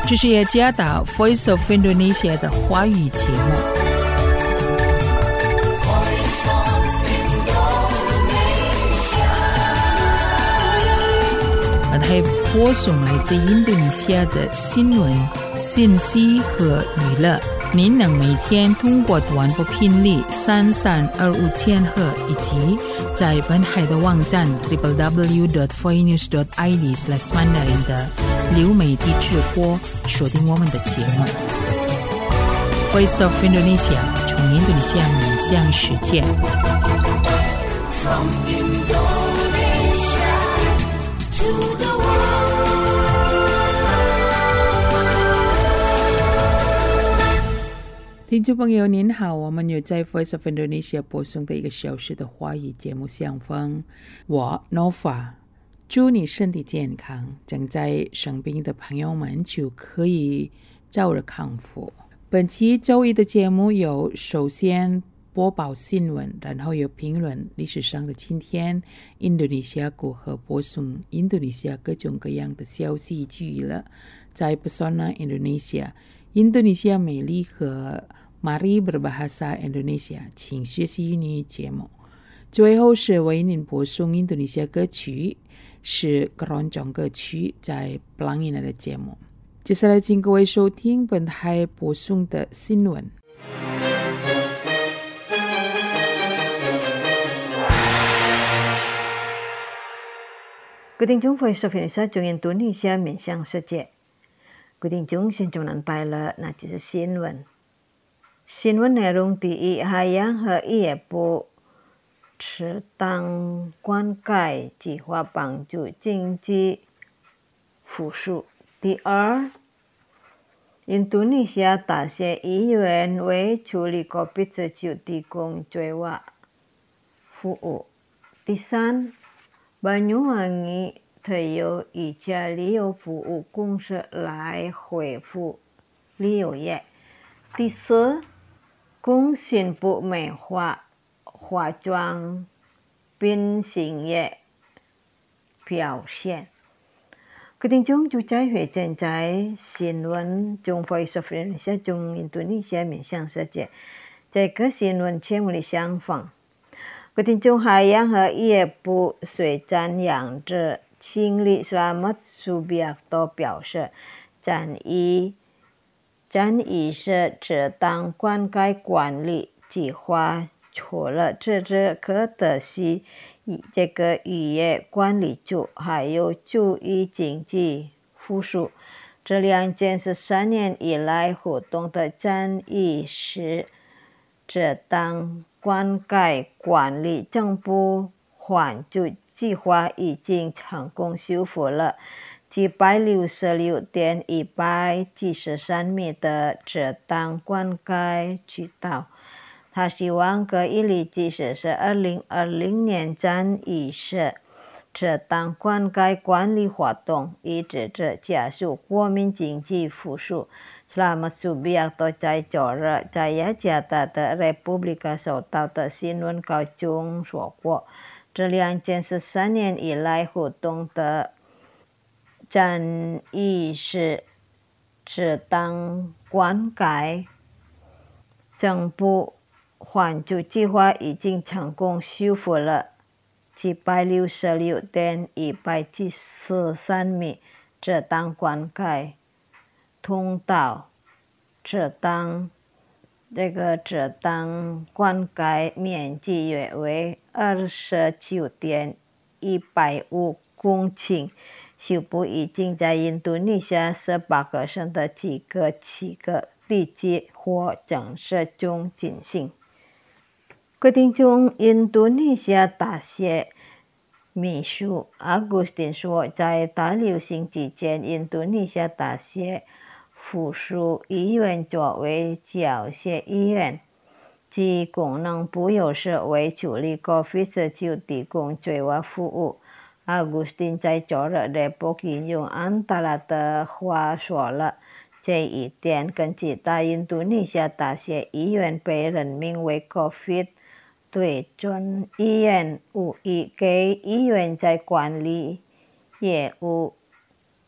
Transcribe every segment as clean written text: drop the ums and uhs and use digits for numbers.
这是耶加达 Voice of Indonesia 的华语节目。本台播送来自印度尼西亚的新闻、信息和娱乐。您能每天通过短波频率3325千赫以及在本台的网站 www.voinews.id/mandarin 的流媒体直播锁定我们的节目。Voice of Indonesia 从印度尼西亚面向世界。From Indonesia to the听众朋友您好，我们有在 Voice of Indonesia 播送的1个小时的华语节目相逢。我 Nova 祝你身体健康，正在生病的朋友们就可以早日康复。本期周一的节目有首先播报新闻，然后有评论历史上的今天，印度尼西亚国和播送印度尼西亚各种各样的消息及娱乐。在 Pesona Indonesia印度尼西亚美丽和 Mari Berbahasa Indonesia 请学习英语节目。最后是为您播送印度尼西亚歌曲，是 Keroncong 歌曲在 Pelangina 的节目。接下来请各位收听本台播送的新闻。 各位听众 Voice of Indonesia 从印度尼西亚面向世界。各位听众现在能拜了，那就是新闻。新闻内容第一，海洋和业部适当灌溉计划帮助经济复苏。第二，印度尼西亚大学医院为处理 COVID-19 提供最佳服务。第三，Banyuwangi特有一家旅游服务公司来恢复旅游业。第四，工信部美化化妆品行业表现。各位听众就在会正在新闻中 Voice of Indonesia 从印度尼西亚面向世界。这个新闻节目的相仿。各位听众，海洋和业部水产养殖经理 Slamet Subiakto 表示，战役是适当灌溉管理计划，除了支持可得是这个渔业管理组，还有注意经济复苏。这两件是3年以来活动的战役是适当灌溉管理政府援助计划已经成功修复了766.193米的适当灌溉渠道。他希望可以立即实施2020年战役时适当灌溉管理活动，以支持加速国民经济复苏。Slamet Subiakto 在周日在雅加达的 Republika 收到的新闻稿中说过，这两件是3年以来活动的战役是适当灌溉政府援助计划已经成功修复了766.193米适当灌溉通道。适当灌溉面积约为29.150公顷，修补已经在印度尼西亚18个省的7个地级或城市中进行。各位听众，印度尼西亚大学秘书 Agustin 说，在大流行期间，印度尼西亚大学附属医院作为教学医院，其功能不有是为处理 COVID-19 提供最佳服务。Agustin 在周日的播音用安达拉的话说了这一点，跟其他印度尼西亚大学医院被任命为 COVID 对准医院无疑给医院在管理业务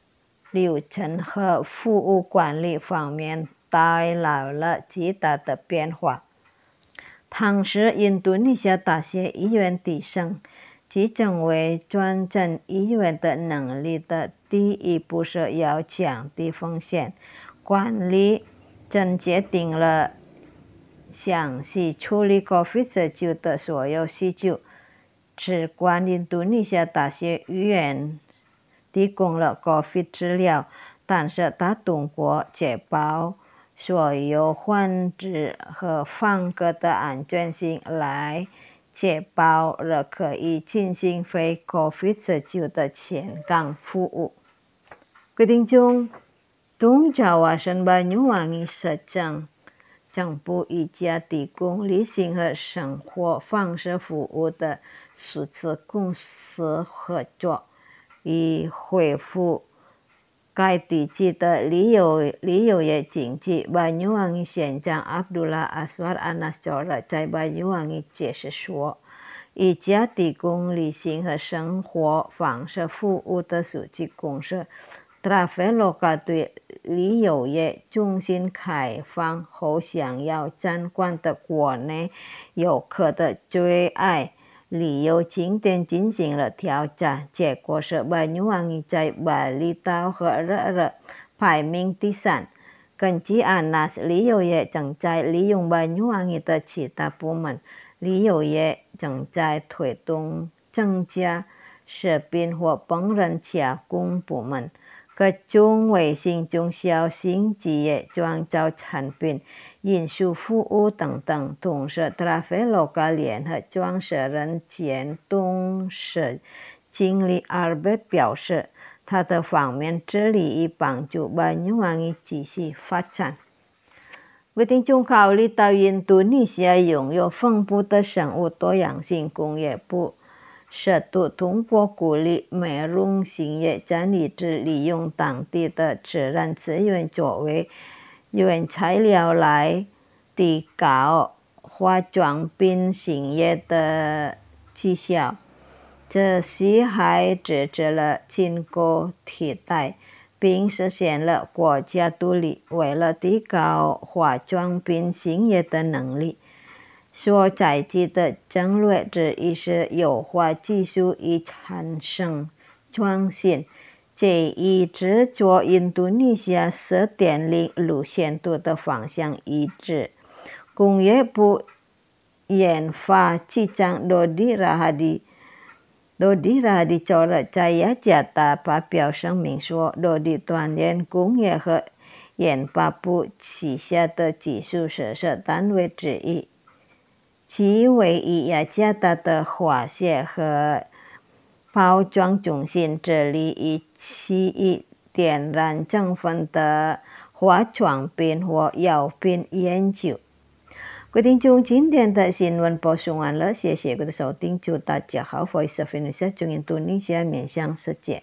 流程和服务管理方面带来了极大的变化。当时印度尼西亚大学医院提升集中为转诊医院的能力的第一步是要降低风险管理，正决定了详细处理 COVID-19 的所有需求。此关印度尼西亚大学医院提供了 COVID 治疗，但是它通过确保所有患者和访客的安全性来确保了可以进行非 COVID-19 的全港服务。各位听众，东Jawasan Banyuwangi Sedang政府一家提供旅行和生活方式服务的数字公司合作，以恢复该地区的旅游业经济。Banyuwangi县长 Abdullah Aswar Anasora 在 Banyuwangi 解释说，一家提供旅行和生活方式服务的数字公司 Traveloka 对旅游业重新开放后想要掌管的国内游客的最爱旅游景点进行了调查，结果是 Banyuwangi 在巴厘岛和热热排名第3。根据 Anas， 旅游业正在利用 Banyuwangi 的其他部门，旅游业正在推动增加食品或烹饪加工部门。各种微型中小型企业创造产品、运输服务等等。同时 Traveloka 联合创始人兼董事经理 Albert 表示，他的方面致力于帮助 Banyuwangi 继续发展。各位听众，考虑到印度尼西亚拥有丰富的生物多样性，工业部试图通过鼓励美容兴业站立志利用当地的自然资源作为原材料来提高化妆品兴业的绩效。这些还支持了经过替代，并实现了国家独立。为了提高化妆品兴业的能力，所采取的战略之一是优化技术以产生创新，这与制作印度尼西亚 4.0 路线图的方向一致。工业部研发局长 Dodi Rahadi 昨日在雅加达发表声明说，Dodi 锻炼工业和研发部旗下的技术设施单位之一，其位于雅加达的化学和包装中心，致力于其以天然成分的化妆品或药品研究。各位听众，今天的新闻播送完了，谢谢各位的收听，祝大家好。Voice of Indonesia 从印度尼西亚面向世界。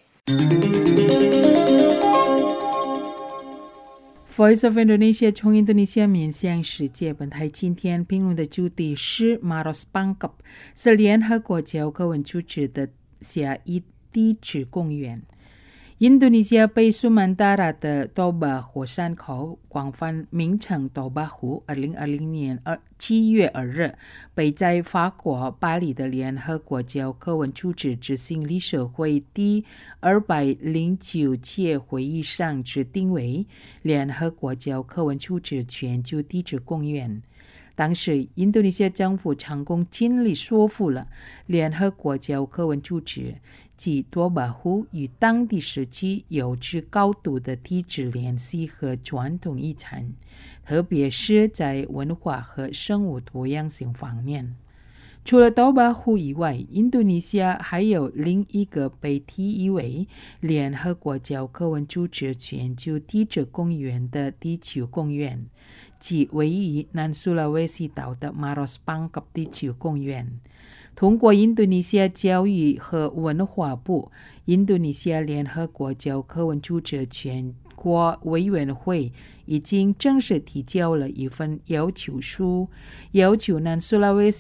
Voice of Indonesia 从印度尼西亚面向世界。本台今天评论的主题是 Maros Pangkep 是联合国教科文组织的下一地质公园。印度尼西亚北苏门答腊的多巴湖山口广泛名称多巴湖2020年7月2日被在法国巴黎的联合国教科文组织执行理事会第209届会议上指定为联合国教科文组织全球地质公园。当时印度尼西亚政府成功尽力说服了联合国教科文组织，即多巴湖与当地时期有着高度的地质联系和传统遗产，特别是在文化和生物多样性方面。除了多巴湖以外，印度尼西亚还有另一个被提议为联合国教科文组织全球地质公园的地球公园，即位于南苏拉威西岛的 Maros Pangkep 地球公园。通过印度尼西亚教育和文化部、印度尼西亚联合国教科文组织全国委员会已经正式提交了一份要求书，要求南苏拉威西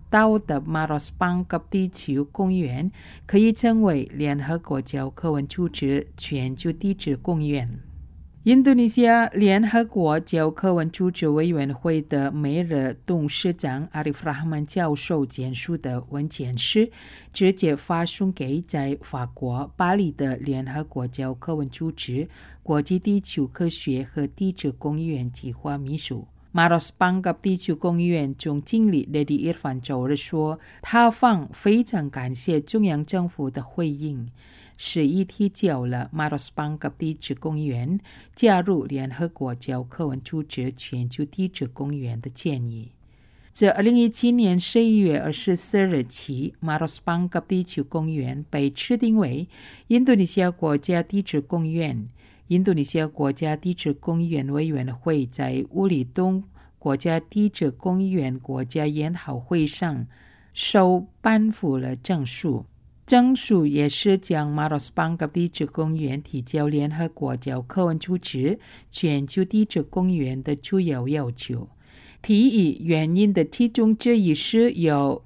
岛的马罗斯邦格地球公园可以成为联合国教科文组织全球地质公园。印度尼西亚联合国教科文组织委员会的梅尔董事长阿里夫拉曼教授简述的文件是直接发送给在法国巴黎的联合国教科文组织国际地球科学和地质公园计划秘书。马罗斯邦格地球公园总经理雷迪伊尔凡周日说，他方非常感谢中央政府的回应，是已提交了马罗斯邦格地质公园加入联合国教科文组织全球地质公园的建议。自2017年11月24日起，马罗斯邦格地球公园被指定为印度尼西亚国家地质公园。印度尼西亚国家地质公园委员会在乌里东国家地质公园国家研讨会上首颁布了证书。证书也是将马罗斯邦格地质公园提交联合国教科文组织全球地质公园的主要要求。提议原因的其中之一是有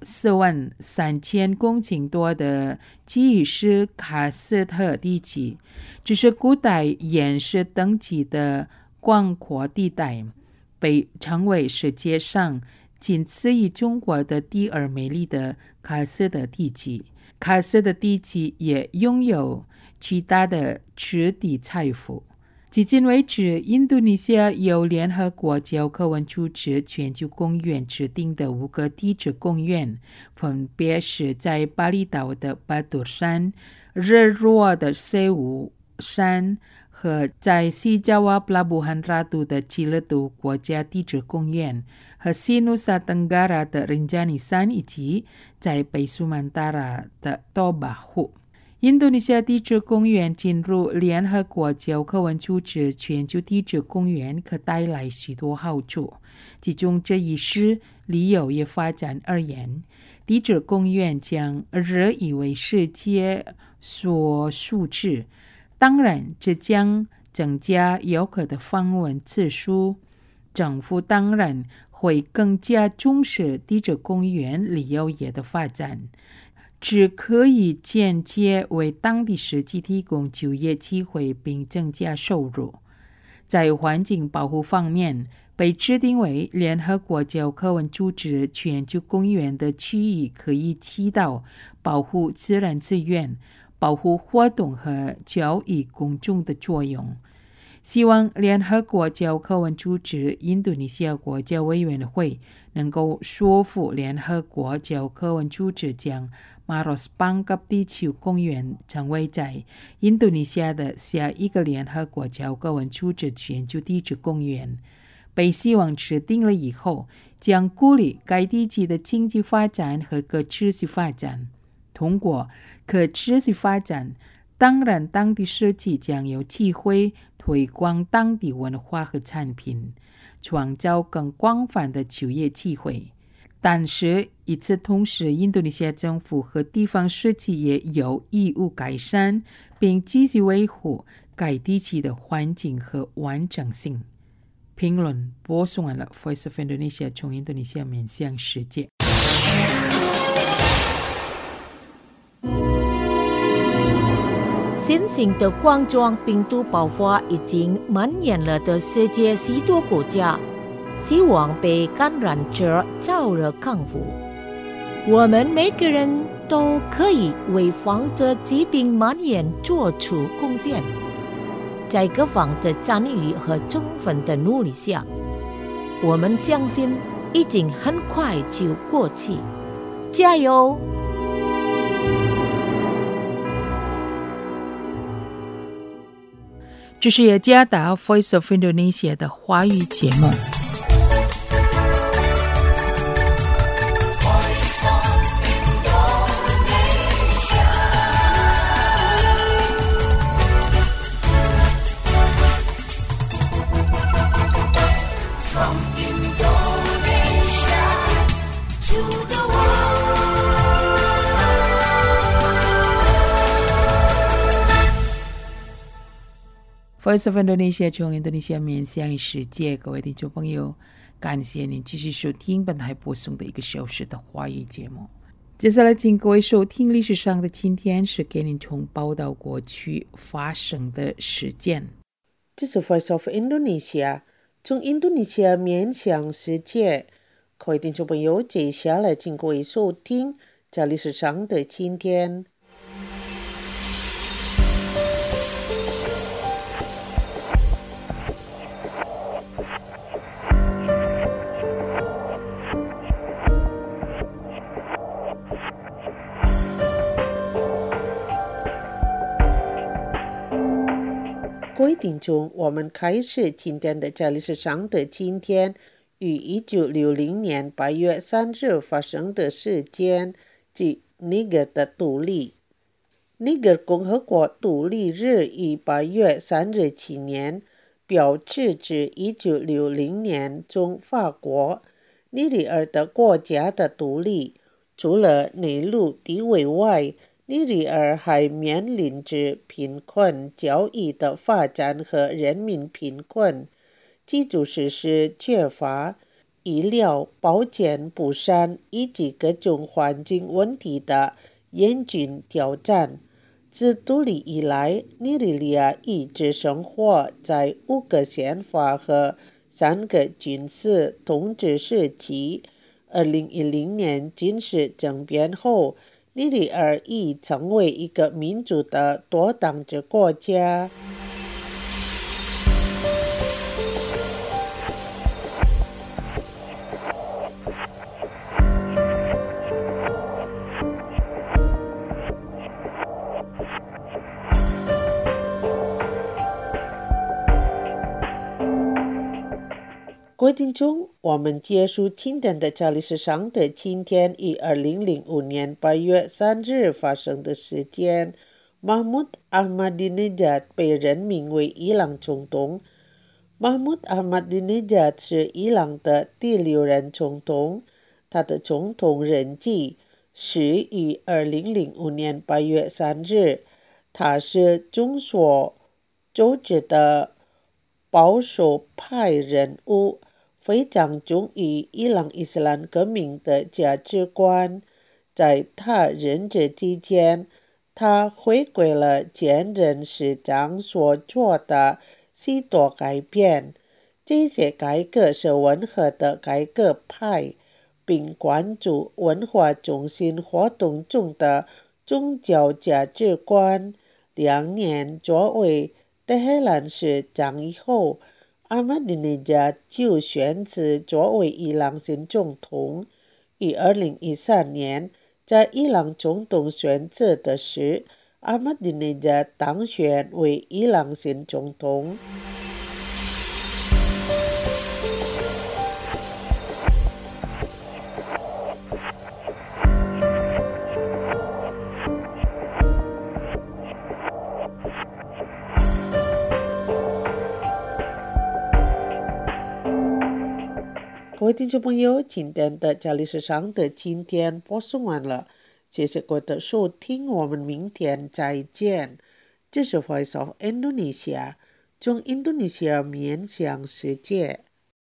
43000公顷多的基伊斯喀斯特地区，这是古代岩石等级的广阔地带，被称为世界上仅次于中国的第二美丽的喀斯特地区。喀斯特地区也拥有巨大的质地财富。迄今为止，印度尼西亚由联合国教科文组织全球公园指定的5个地质公园，分别是在巴厘岛的巴杜山、日落的塞乌山和在西爪哇布拉布罕拉杜的基勒杜国家地质公园，和西努萨登嘎拉的仁加尼山，以及在北苏曼达拉的多巴湖。印度尼西亚地质公园进入联合国教科文组织全球地质公园可带来许多好处，其中这一是旅游业发展而言，地质公园将日益为世界所熟知。当然，这将增加游客的访问次数。政府当然会更加重视地质公园旅游业的发展，只可以间接为当地实际提供就业机会并增加收入。在环境保护方面，被指定为联合国教科文组织全球公园的区域可以起到保护自然资源、保护活动和教育公众的作用。希望联合国教科文组织印度尼西亚国家委员会能够说服联合国教科文组织将马罗斯邦格地球公园成为在印度尼西亚的下一个联合国教科文组织全球地质公园。被希望指定了以后，将鼓励该地区的经济发展和可持续发展。通过可持续发展，当然当地社区将有机会推广当地文化和产品，创造更广泛的就业机会。但是与此同时，印度尼西亚政府和地方社区也有义务改善并继续维护该地区的环境和完整性。评论播送完了 Voice of Indonesia 从印度尼西亚面向世界。 新型的冠状病毒爆发已经蔓延了的世界许多国家，希望被感染者早日康复。我们每个人都可以为防止疾病蔓延做出贡献。在各方的参与和充分的努力下，我们相信已经很快就过去。加油！ 这是雅加达 Voice of Indonesia 的华语节目。Voice of Indonesia 从印度尼西亚面向世界，各位听众朋友， 感谢您继续收听本台播送的1个小时的华语节目。接下来请各位收听历史上的今天，是给您从报道过去发生的事件。 这是 Voice of Indonesia， 从印度尼西亚面向世界。各位听众朋友，接下来请各位收听在历史上的今天。各位听众，我们开始今天的在历史上的今天，与1960年8月3日发生的事件，即尼格的独立。尼格共和国独立日于8月3日纪念，标志着1960年从法国、尼日尔的国家的独立。除了内陆地位外，尼日尔还面临着贫困、教育的发展和人民贫困、基础设施缺乏、医疗保健不善以及各种环境问题的严峻挑战。自独立以来，尼日利亚一直生活在5个宪法和3个军事统治时期。2010年军事政变后，尼日尔已成为一个民主的多党制国家。各位听众，我们结束今天的在历史上的今天于2005年8月3日发生的事件。Mahmud Ahmadinejad 被任命为伊朗总统。Mahmud Ahmadinejad 是伊朗的第6任总统，他的总统任期始于2005年8月3日。他是众所周知的保守派人物，非常忠于伊朗伊斯兰革命的价值观。在他任职期间，他回归了前任市长所做的许多改变。这些改革是温和的改革派，并关注文化中心活动中的宗教价值观。2年作为德黑兰市长以后，Ahmadinejad 就宣誓作为伊朗新总统。于2013年，在伊朗总统选举的时，Ahmadinejad 当选为伊朗新总统。各位听众朋友，今天的在历史上的今天播送完了，谢谢各位的收听，我们明天再见。这是 Voice of Indonesia， 从印度尼西亚面向世界。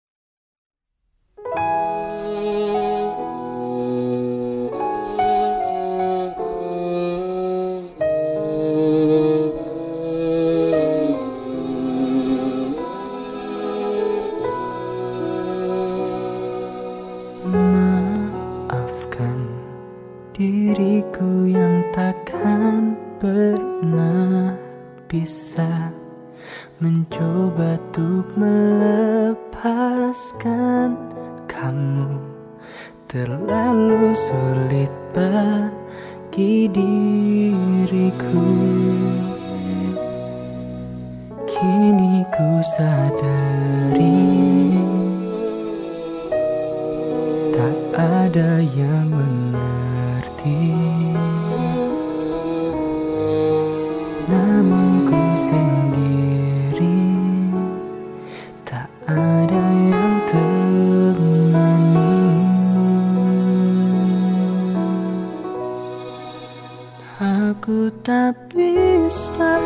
Diriku yang takkan pernah bisa mencoba untuk melepaskan kamu. Terlalu sulit bagi diriku. Kini ku sadari tak ada yang mengerti, namun ku sendiri tak ada yang temani. Aku tak bisa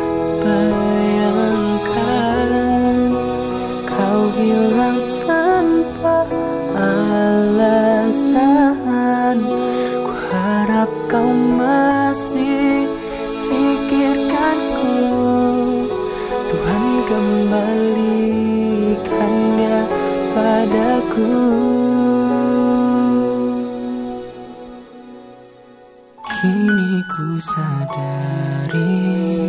bayangkan kau hilang tanpa kau masih pikirkanku. Tuhan kembalikan dia padaku. Kini ku sadari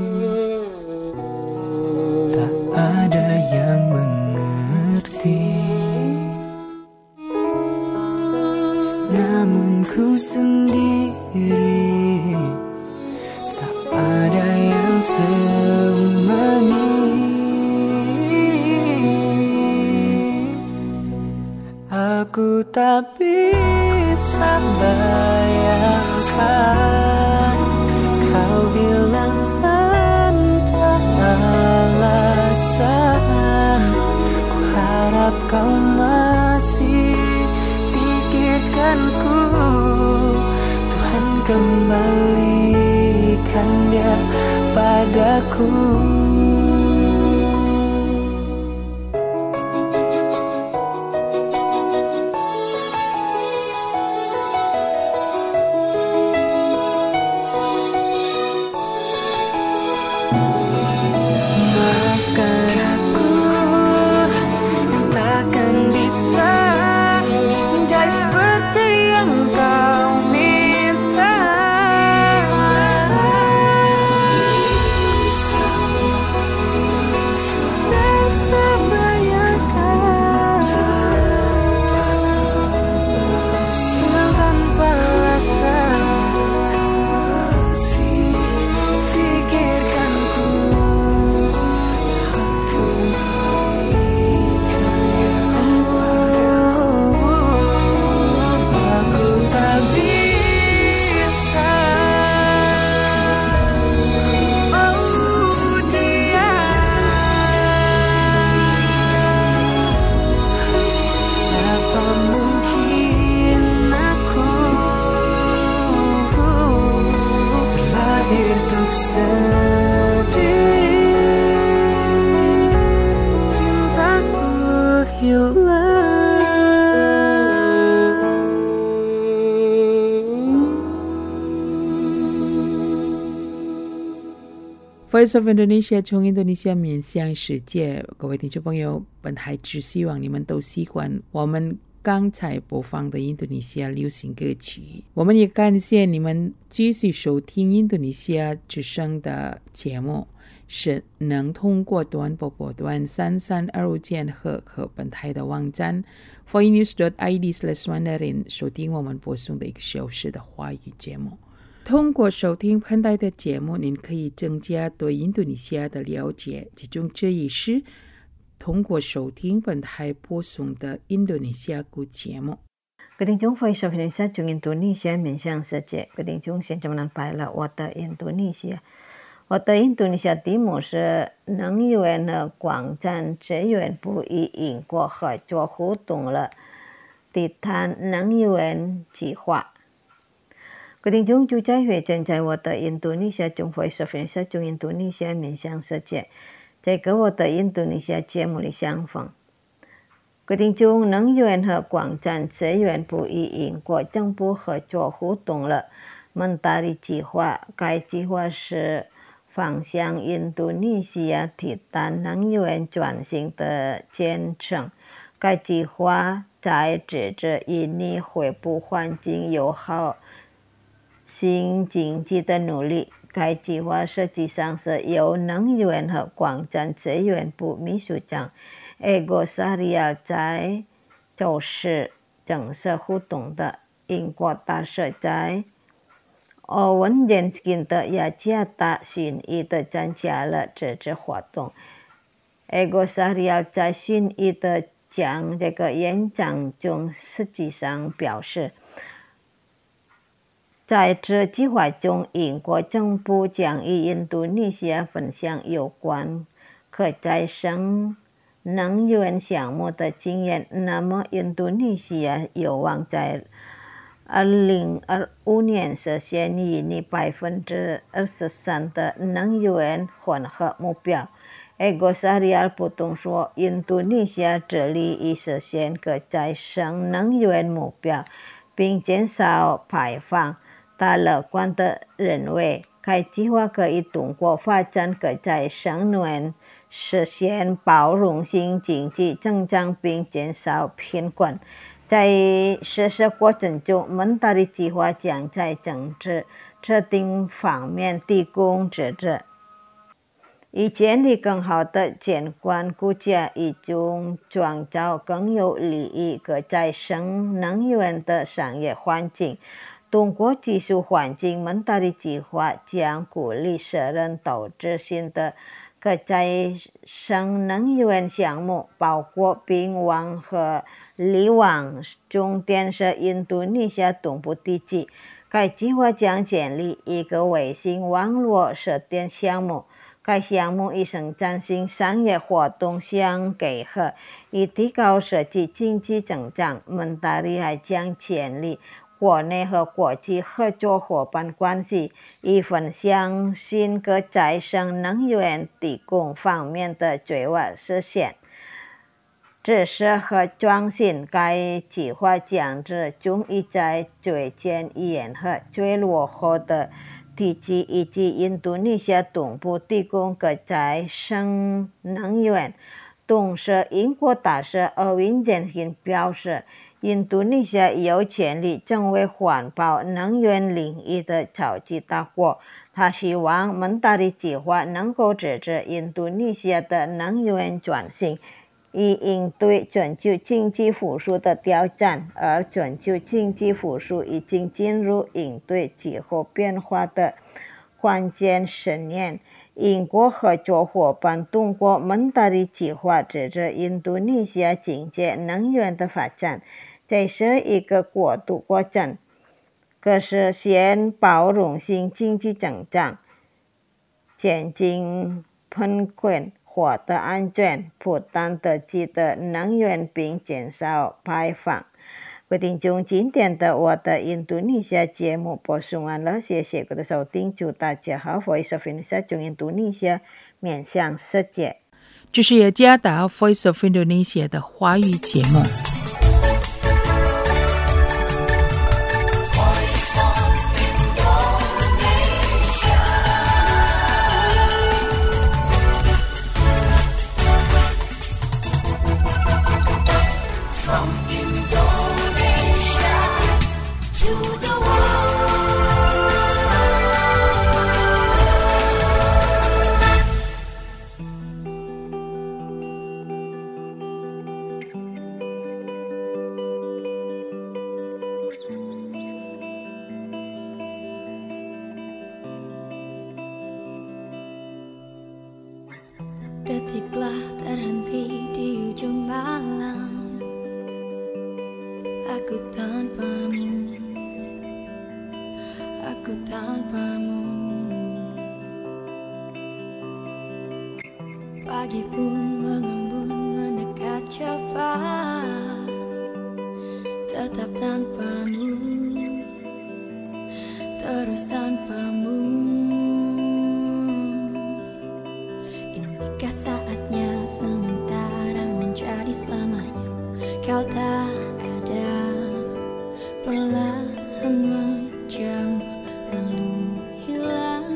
tak ada yang mengerti, namun ku sendiri tak ada yang temani. Aku tak bisa bayangkan kau hilang tanpa alasan. Ku harap kau masih pikirkanku. Tuhan kembalikan dia padaku. Voice of Indonesia 从印度尼西亚面向世界，各位听众朋友，本台只希望你们都喜欢我们刚才播放的印度尼西亚流行歌曲。我们也感谢你们继续收听印度尼西亚之声的节目，是能通过短波波段3325键和本台的网站 foreinews.id/mandarin 收听我们播送的1个小时的华语节目。通过收听本台的节目，您可以增加对印度尼西亚的了解，其中之一是通过收听本台播送的印度尼西亚语节目。 各位听众 Voice of Indonesia 从印度尼西亚面向世界，各位听众现在们拜了我的印度尼西亚。我的印度尼西亚题目是能源和广占资源部与英国合作互动了低碳能源计划。各位听众就在会正在我的印度尼西亚中 Voice of Indonesia 从印度尼西亚面向世界，在跟我的印度尼西亚节目里相逢。各位听众，能源和广占资源部与英国政府合作互动了Mentari计划，该计划是方向印度尼西亚低碳能源转型的进程。该计划在支持印尼恢复环境友好新经济的努力。该计划实际上是由能源和广占资源部秘书长Ego Sahrial在主持正式互动的。英国大使在Owen Jenskin 的雅加达巡议的参加了这次活动。Ego Sahrial在巡议的这个演讲中实际上表示，在这计划中，英国政府将与印度尼西亚分享有关可再生能源项目的经验。那么，印度尼西亚有望在2025年实现印尼23%的能源混合目标。Ego Sahrial 补充说，印度尼西亚致力于实现可再生能源目标，并减少排放。 大乐观的认为，该计划可以通过发展可再生能源实现包容性经济增长并减少贫困。在实施过程中，蒙大利计划将在政治特定方面提供支持，以建立更好的监管国家，以及创造更有利于可再生能源的商业环境。通过技术环境，蒙大利计划将鼓励私人投资新的可再生能源项目，包括并网和利往重点是印度尼西亚东部地区。该计划将建立一个卫星网络设电项目。该项目与生产性商业活动相结合，以提高实际经济增长。蒙大利还将建立国内和国际合作伙伴关系，以分享新可再生能源提供方面的最佳实现。知识和创新，该计划将集中于在最前沿和最落后的地区以及印度尼西亚东部提供可再生能源。同时，英国大使奥温杰森表示，印度尼西亚有潜力成为环保能源领域的超级大国。他希望蒙大利计划能够支持印度尼西亚的能源转型，以应对全球经济复苏的挑战。而全球经济复苏已经进入应对气候变化的关键10年。英国合作伙伴通过蒙大利计划支持印度尼西亚清洁能源的发展。这是一个过渡过程，可实现包容性经济增长，减轻贫困，获得安全、负担得起的能源并减少排放。各位听众，今天的我的印度尼西亚节目播送完了，谢谢各位的收听，祝大家好。Voice of Indonesia 从印度尼西亚面向世界， 这是雅加达 Voice of Indonesia 的华语节目。 Detiklah terhenti di ujung malam, aku tanpamu, aku tanpamu. Pagi pun mengembun mendekat cepat, tetap tanpamu, terus tanpamu. Inikah saatnya sementara menjadi selamanya, kau tak ada, perlahan menjauh lalu hilang.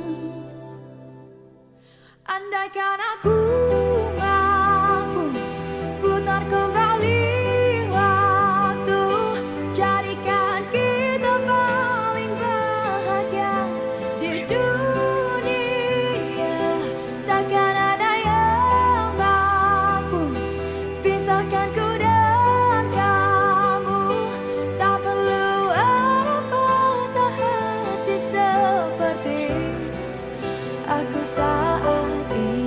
Andaikan aku mampu putar kembali waktu, jadikan kita paling bahagia di dunia. Takkan ada yang mampu pisahkan ku dan kamu. Tak perlu ada patah hati seperti aku saat ini.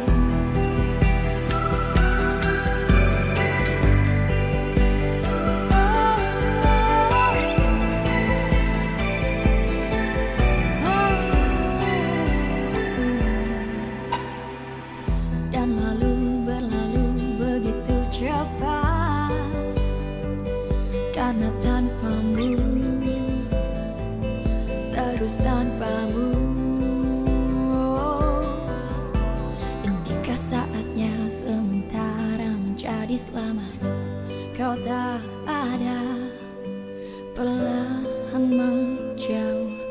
Dan lalu berlalu begitu cepat, karena tanpamu, terus tanpamu. Inikah saatnya sementara menjadi selamanya, kau tak ada, perlahan menjauh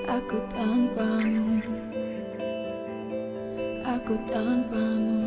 Aku tanpamu, aku tanpamu.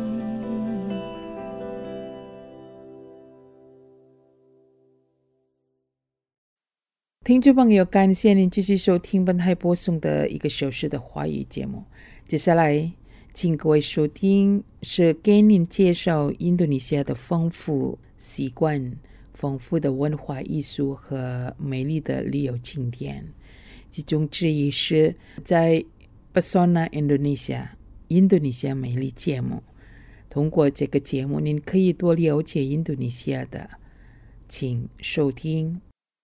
听众朋友，感谢您继续收听本台播送的1个小时的华语节目。接下来，请各位收听是给您介绍印度尼西亚的丰富习惯、丰富的文化艺术和美丽的旅游景点。其中之一是在 Pesona Indonesia 印度尼西亚美丽节目。通过这个节目，您可以多了解印度尼西亚的，请收听。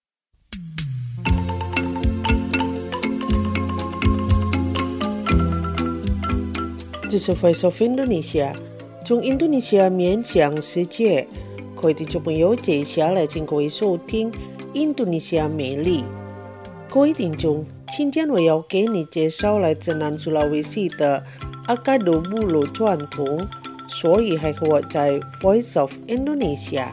这是 Voice of Indonesia 从印度尼西亚面向世界。各位听众朋友，接下来请各位收听印度尼西亚美丽。各位听众，今天我要给你介绍来自南苏拉威西的阿卡多部落传统，所以还和我在 Voice of Indonesia。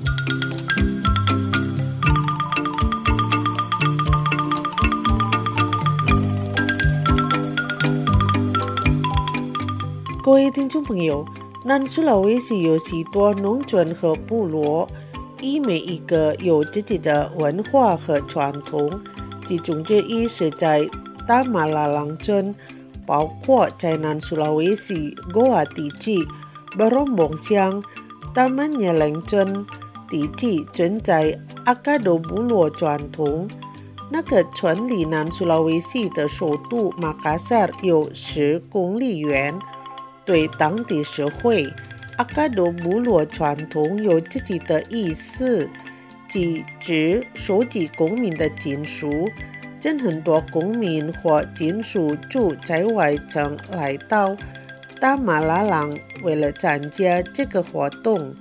各位听众朋友，南苏拉威西有许多农村和部落，每一个有自己的文化和传统。其中之一是在达马拉朗镇，包括在南苏拉威西戈瓦地区、巴隆邦乡、达曼耶冷镇地区存在阿卡多部落传统。那个村离南苏拉威西的首都马卡萨尔有10公里远。对当地社会，阿卡多部落传统有自己的意思，即指收集公民的金属。真很多公民或金属住在外城来到达马拉朗，为了参加这个活动。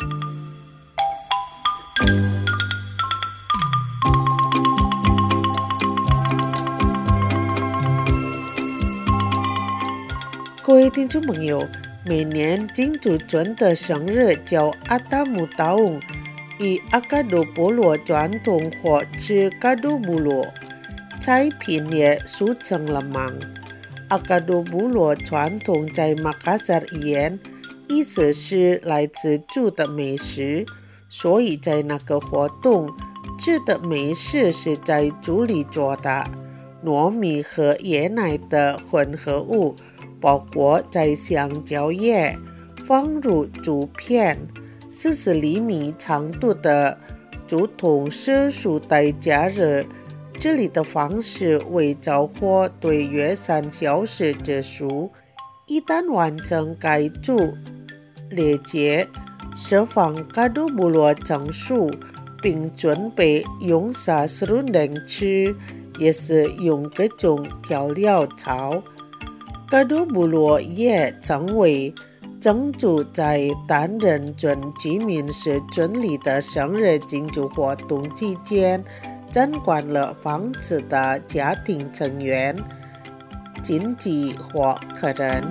各位听众朋友，每年金主村的生日叫阿达姆达翁，以阿卡多部落传统或是卡多部落，菜品也俗称了芒。阿卡多部落传统在马卡萨尔言，意思是来自猪的美食，所以在那个活动，吃的美食是在猪里做的，糯米和椰奶的混合物。包括在香蕉叶放入猪片，40厘米长度的竹筒射速带加热，这里的方式为着火对约3小时之熟。一旦完成该组列节，释放卡多部落成熟，并准备用沙斯鲁冷吃，也是用各种调料炒。卡多部落也成为正住在担任准居民是村里的生日庆祝活动期间，掌管了房子的家庭成员、亲戚或客人。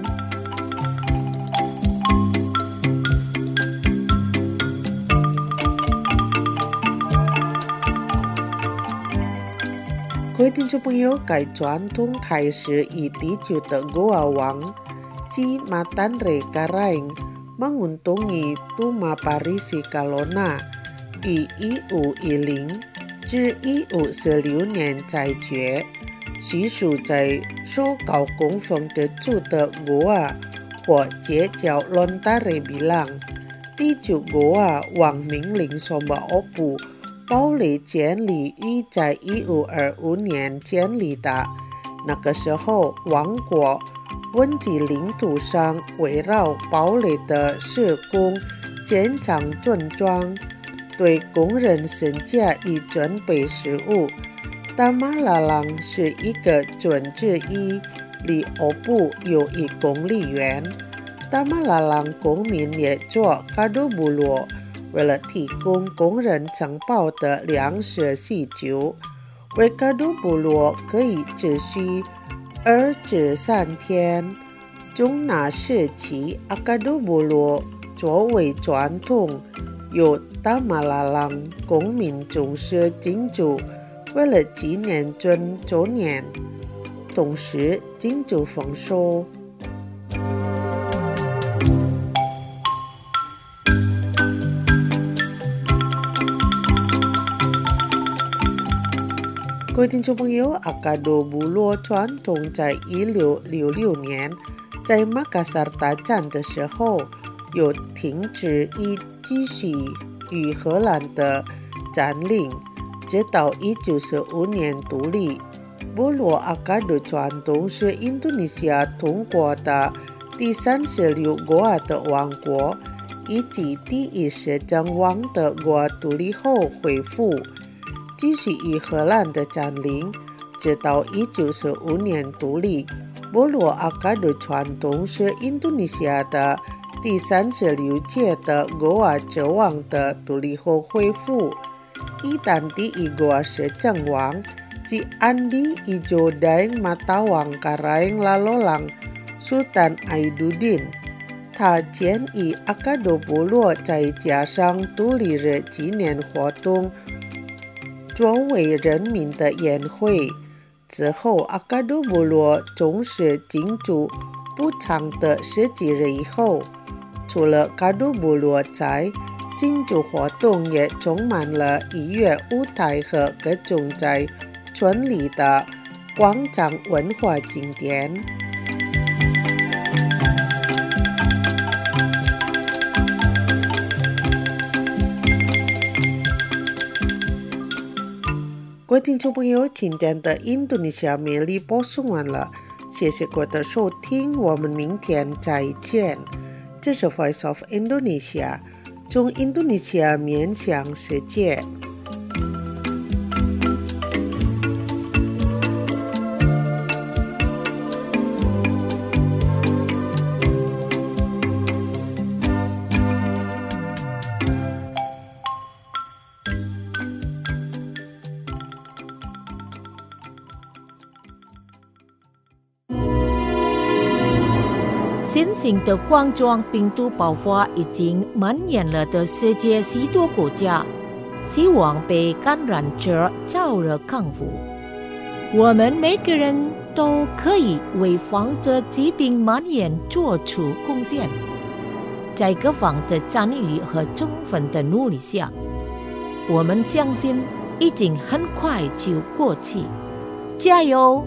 各位听众朋友，该传统开始于地球的戈瓦王及Matan Rekaraing menguntungi Tuma Parisi Kalona 于1510至1546年裁决，习俗在收高供奉得住的戈瓦或街角Lontare bilang， 地球戈瓦王命令什么欧布堡垒建立于在1525年建立的。那个时候，王国温基领土上围绕堡垒的施工现场村庄，对工人生家以准备食物。达马拉朗是一个村之一，离欧布有1公里远。达马拉朗公民也做卡多部落，为了提供工人承包的粮食需求，为卡多部落可以持续2至3天。中那时期，阿卡多部落作为传统，由达马拉朗公民重视庆祝，为了纪念村周年， 同时经济丰收。各位听众朋友，阿卡多部落传统在1666年在马嘎萨尔大战的时候，有停止继续与荷兰的占领，直到1945年独立。部落阿卡多传统是印度尼西亚统过的第36个的王国，以及第10将王的国独立后恢复。继续与荷兰的占领，直到1945年独立。部落阿卡多传统是印度尼西亚的第36届的国瓦之王的独立后恢复。一旦第一个是将王，即Andi Ijo Daeng Matawang Karaeng Lalolang Sultan Aiduddin，他建议阿卡多部落再加上独立日纪念活动，作为人民的宴会。之后，阿卡多部落重视庆祝不长的10几日以后，除了卡多部落在，庆祝活动也充满了音乐舞台和各种在村里的广场文化景点。各位听众朋友，今天的印度尼西亚魅力播送完了，谢谢各位的收听，我们明天再见。这是 Voice of Indonesia， 从印度尼西亚面向世界。 新型的冠状病毒爆发已经蔓延了的世界许多国家，希望被感染者早日康复。我们每个人都可以为防止疾病蔓延做出贡献。在各方的参与和充分的努力下，我们相信已经很快就过去。加油！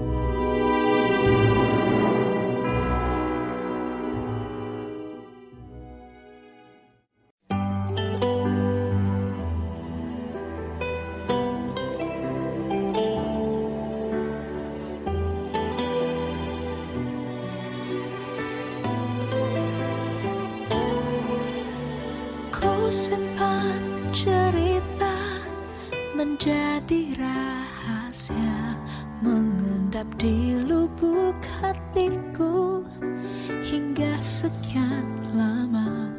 Simpan cerita menjadi rahasia, mengendap di lubuk hatiku hingga sekian lama.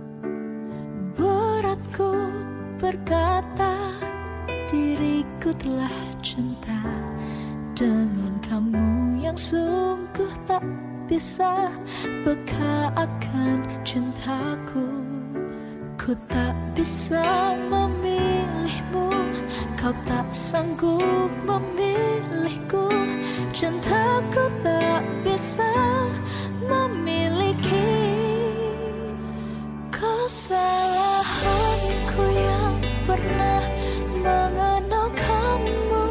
Beratku berkata diriku telah cinta dengan kamu yang sungguh tak bisa peka akan cintaku. Ku tak bisa memilihmu, kau tak sanggup memilihku. Cintaku tak bisa memiliki kesalahanku yang pernah mengenal kamu,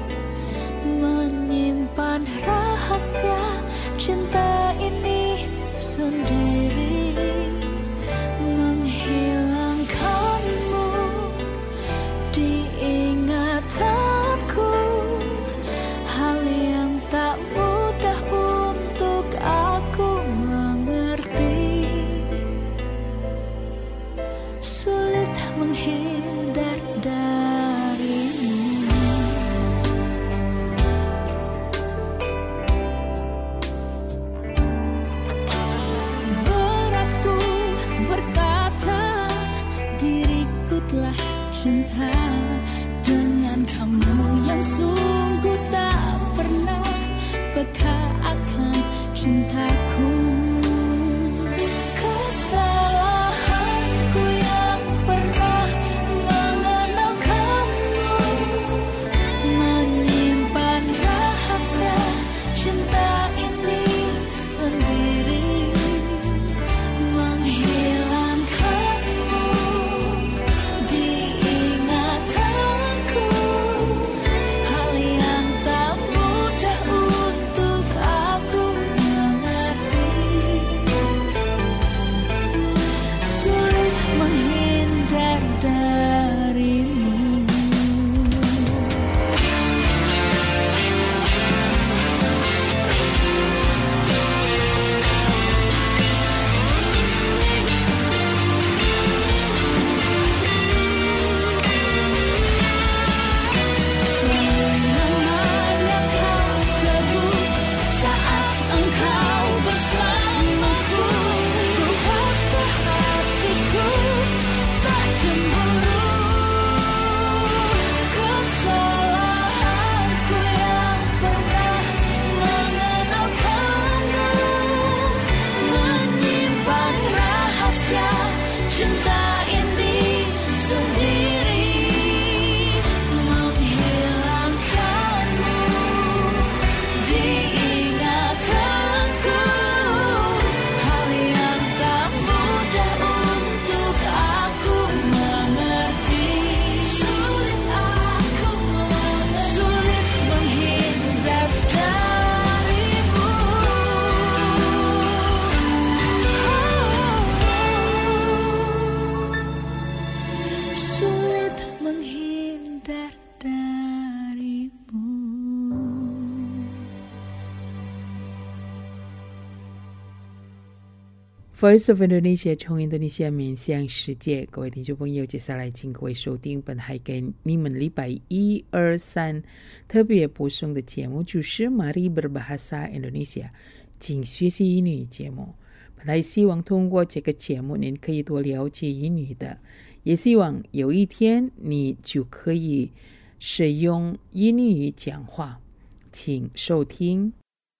menyimpan rahasia cinta ini sendiri. Tak Voice of Indonesia 从印度尼西亚面向世界，各位听众朋友，接下来请各位收听本台给你们礼拜1、2、3特别播送的节目，就是 Mari Berbahasa Indonesia 请学习英语节目。本台希望通过这个节目，您可以多了解英语的，也希望有一天你就可以使用英语讲话。请收听。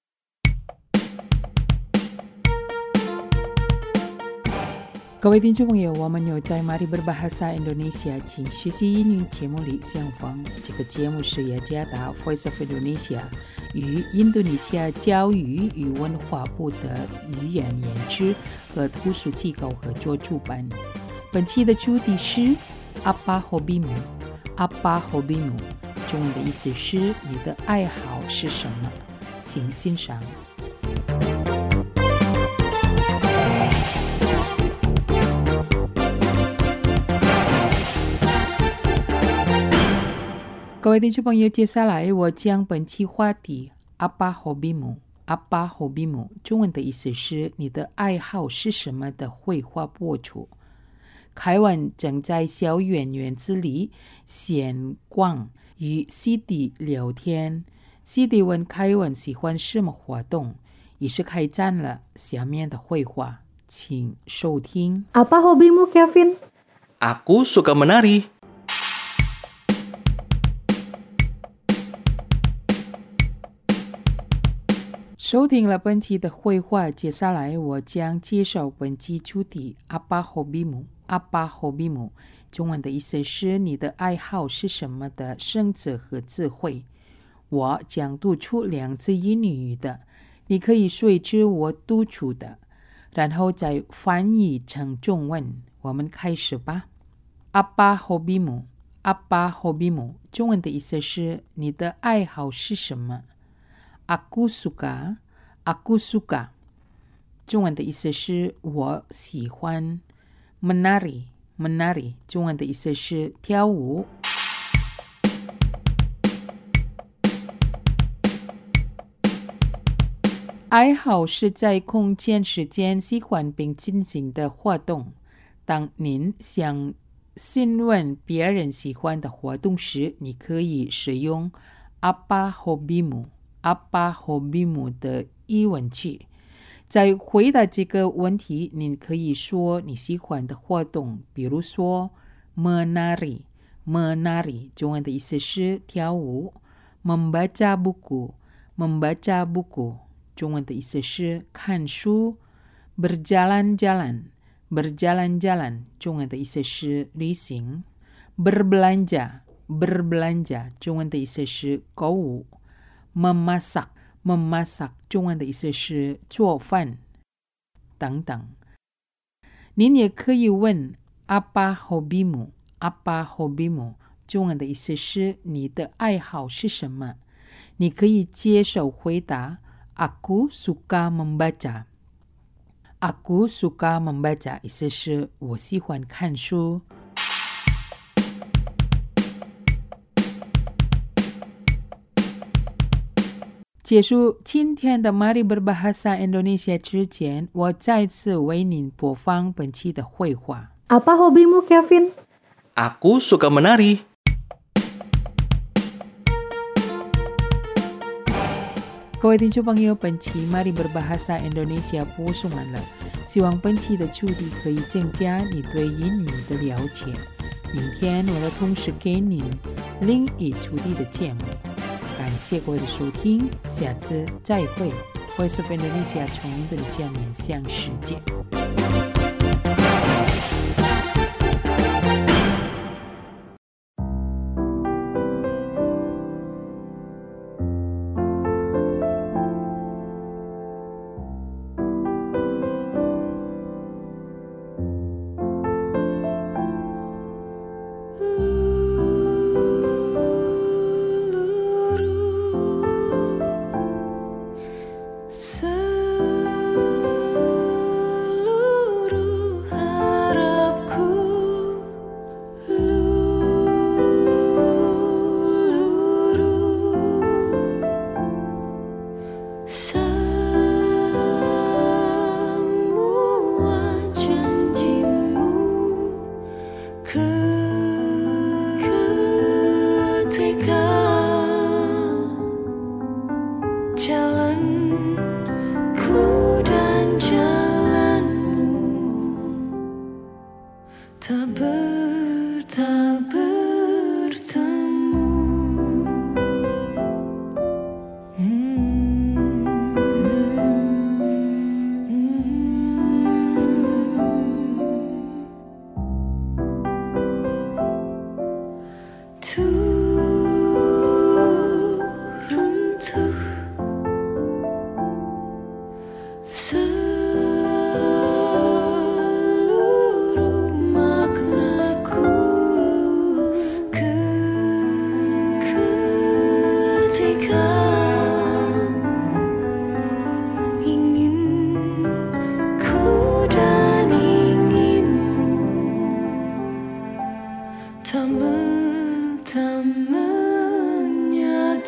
各位听众朋友，我们有在 Mari Berbahasa Indonesia 请学习英语节目里相逢。这个节目是雅加达 Voice of Indonesia 与印度尼西亚教育与文化部的语言研制和图书机构合作主办。本期的主题是 Apa hobimu? Apa hobimu? 中文的意思是你的爱好是什么？请欣赏。各位听众朋友，接下来我将本期话题 Apa hobimu? Apa hobimu? 中文的意思是你的爱好是什么的绘画播出。凯文正在校园园子里闲逛，与 CD 聊天。CD 问凯文喜欢什么活动，于是开展了下面的绘画，请收听。 Apa hobimu, Kevin? Aku suka menari. 收听了本期的绘画，接下来我将介绍本期主题 Apa hobimu? Apa hobimu? 中文的意思是你的爱好是什么的生字和智慧。我将读出2字英语的，你可以随着我读出的，然后再翻译成中文。我们开始吧。Apa hobimu? Apa hobimu? 中文的意思是你的爱好是什么。Aku suka, aku suka. 中文的意思是我喜欢。Menari, menari. 中文的意思是跳舞。爱好是在空间时间喜欢并进行的活动。当您想询问别人喜欢的活动时，你可以使用 Apa hobimu?Apa hobimu 的疑问句。在回答这个问题，你可以说你喜欢的活动，比如说 menari, menari 中文的意思是跳舞。membaca buku, membaca buku 中文的意思是看书。berjalan-jalan, berjalan-jalan 中文的意思是旅行。berbelanja, berbelanja 中文的意思是购物。memasak, memasak 中文的意思是做饭等等。您也可以问 Apa hobimu? Apa hobimu? 中文的意思是你的爱好是什么？你可以接受回答 Aku suka membaca. Aku suka membaca 意思是我喜欢看书。结束今天的 Mari Berbahasa Indonesia 之前，我再次为您播放本期的绘画。 Apa hobimu, Kevin? Aku suka menari. 各位听众朋友，本期 Mari Berbahasa Indonesia 播送完了，希望本期的主题可以增加你对英语的了解。明天我的同事给您另一主题的节目。感谢各位的收听，下次再会。Voice of Indonesia 从印度尼西亚面向世界。 Seluruh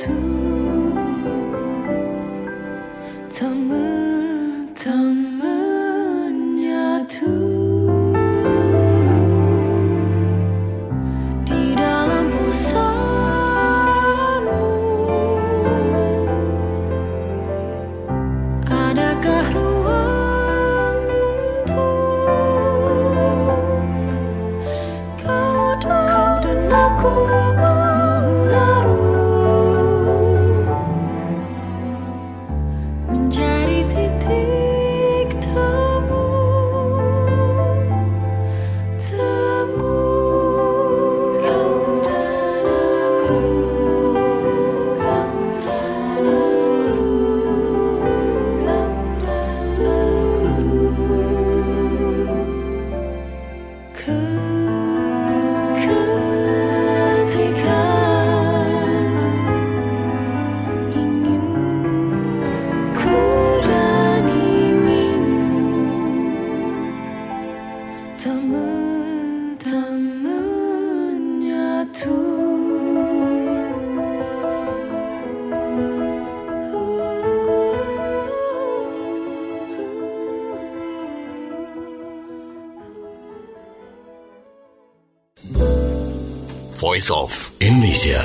Voice of Indonesia.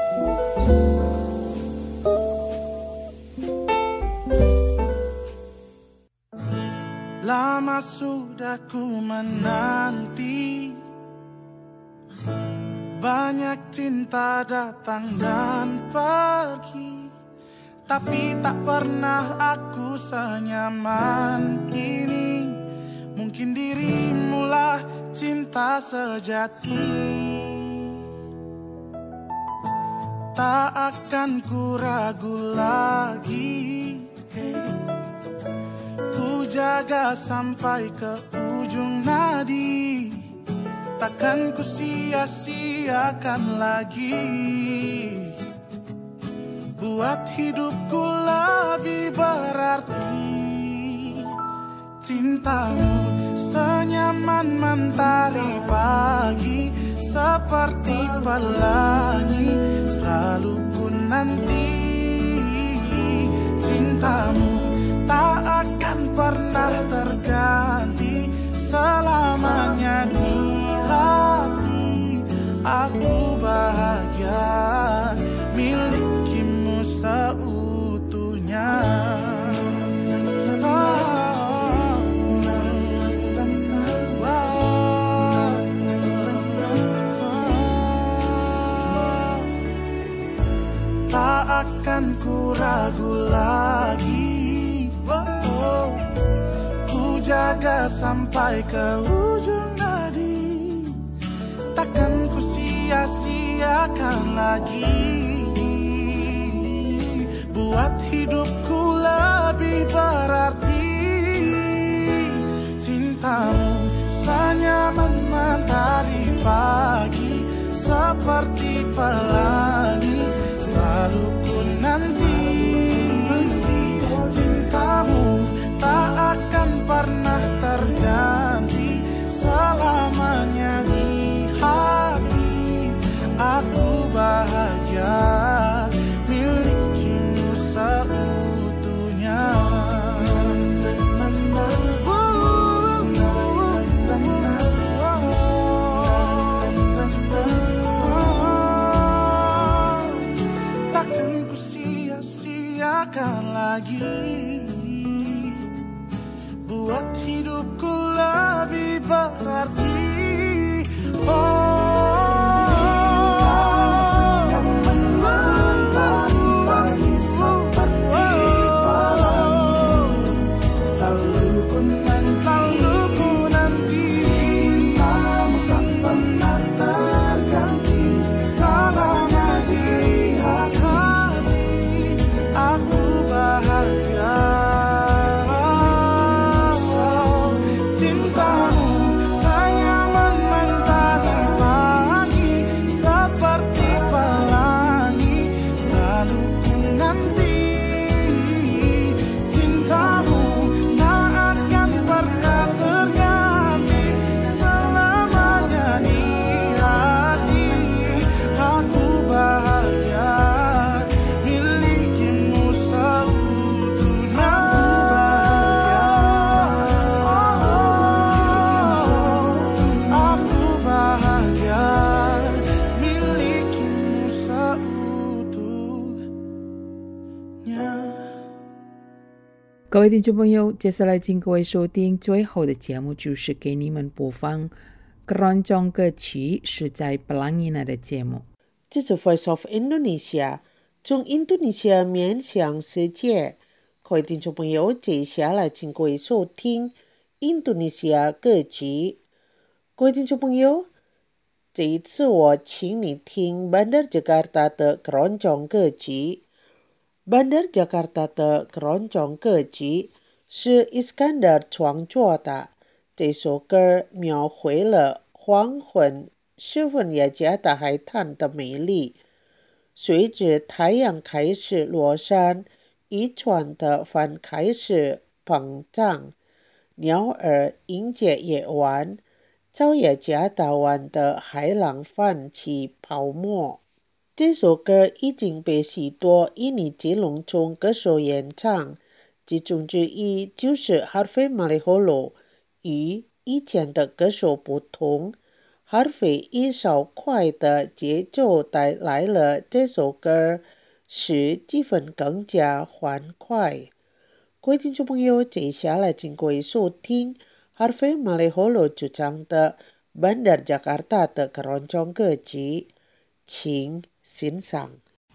Lama sudah ku menanti, banyak cinta datang dan pergi, tapi tak pernah aku senyaman ini. Mungkin dirimulah cinta sejati. Tak akan ku ragu lagi, ku jaga sampai ke ujung nadi. Takkan ku sia-siakan lagi, buat hidupku lebih berarti. Cintamu senyaman mentari pagi, seperti pelangi selalu ku nanti. Cintamu tak akan pernah terganti, selamanya di hati. Aku bahagia milikimu seutuhnya. Tak akan ku ragu lagi, ku jaga sampai ke ujung nadi. Takkan ku sia-siakan lagi, buat hidupku lebih berarti. Cintamu senyaman mentari pagi, seperti pelangi selalu ku nanti. Cintamu tak akan pernah terganti, selamanya di hati. Aku bahagia milikimu seutuhnya. Takkan lagi, buat hidupku lebih berarti. Cintamu senyaman mentari 各位听众朋友，接下来请各位收听最后的节目，就是给你们播放keroncong歌曲，是在 Pelangina 的节目。 这是 Voice of Indonesia， 从印度尼西亚面向世界。各位听众朋友，接下来请各位收听印度尼西亚歌曲。各位听众朋友，这一次我请你听 Bandar Jakarta 的 keroncong 歌曲。Bandar Jakarta 的 keroncong 歌曲是 Iskandar 创作的。这首歌描绘了黄昏十分雅加的海滩的美丽。随着太阳开始落山，渔船的帆开始膨胀，鸟儿迎接夜晚，早雅加大湾的海浪泛起泡沫。这首歌已经被许多印尼籍农村歌手演唱，其中之一就是 Harvey Maleholo。与以前的歌手不同， Harvey 以稍快的节奏带来了这首歌，使气氛更加欢快。各位听众朋友，接下来请各位收听 Harvey Maleholo 主唱的 Bandar Jakarta 的 keroncong 歌曲，请欣赏。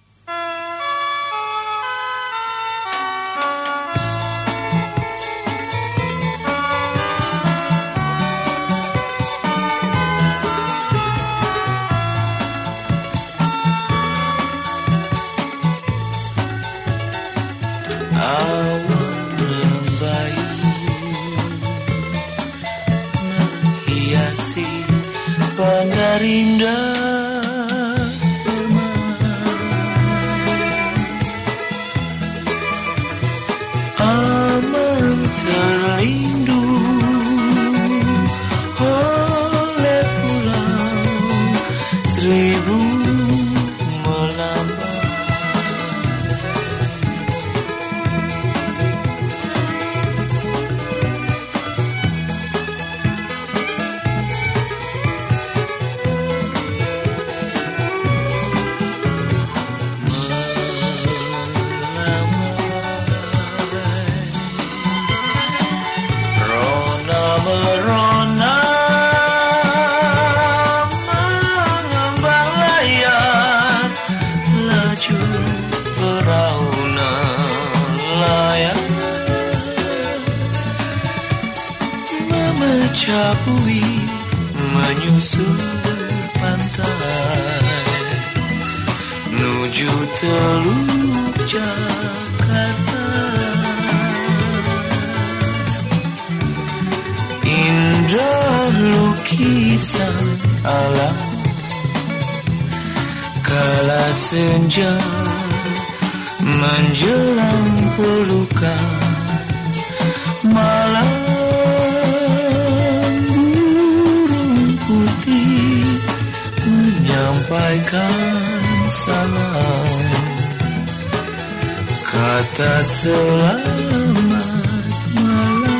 Bandar indah aman terlindung oleh pulau seribu melambai. Capui menyusur pantai menuju Teluk Jakarta. Indah lukisan alam kala senja menjelang pelukan malam. Menyampaikan salam, kata selamat malam.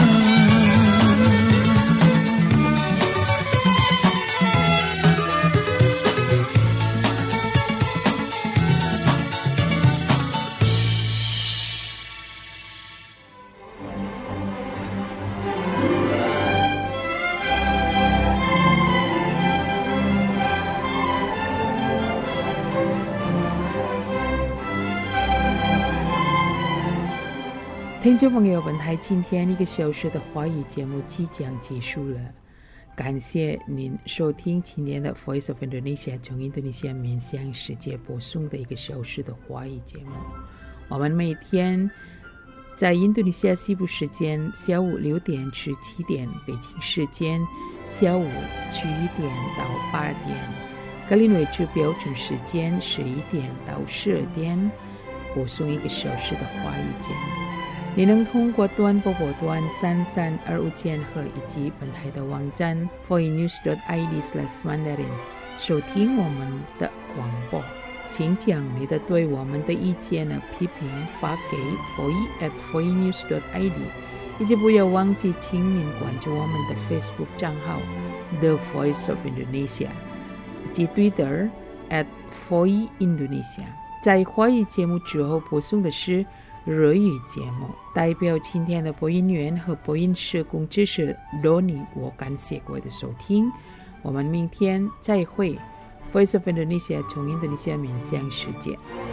听众朋友们，今天1个小时的华语节目即将结束了，感谢您收听今天的 Voice of Indonesia 从印度尼西亚面向世界播送的1个小时的华语节目。我们每天在印度尼西亚西部时间下午6点至7点，北京时间下午7点到8点，格林威治标准时间11点到12点，播送1个小时的华语节目。你能通过短波波段3325千赫以及本台的网站 foinews.id/mandarin 收听我们的广播。请将你的对我们的意见批评发给 foi@foinews.id， 以及不要忘记请您关注我们的 Facebook 账号 The Voice of Indonesia 以及 Twitter @foiindonesia。 在华语节目之后播送的是日语节目。代表今天的播音员和播音社工知识Roni，我感谢各位的收听，我们明天再会。Voice of Indonesia 从印度尼西亚面向世界。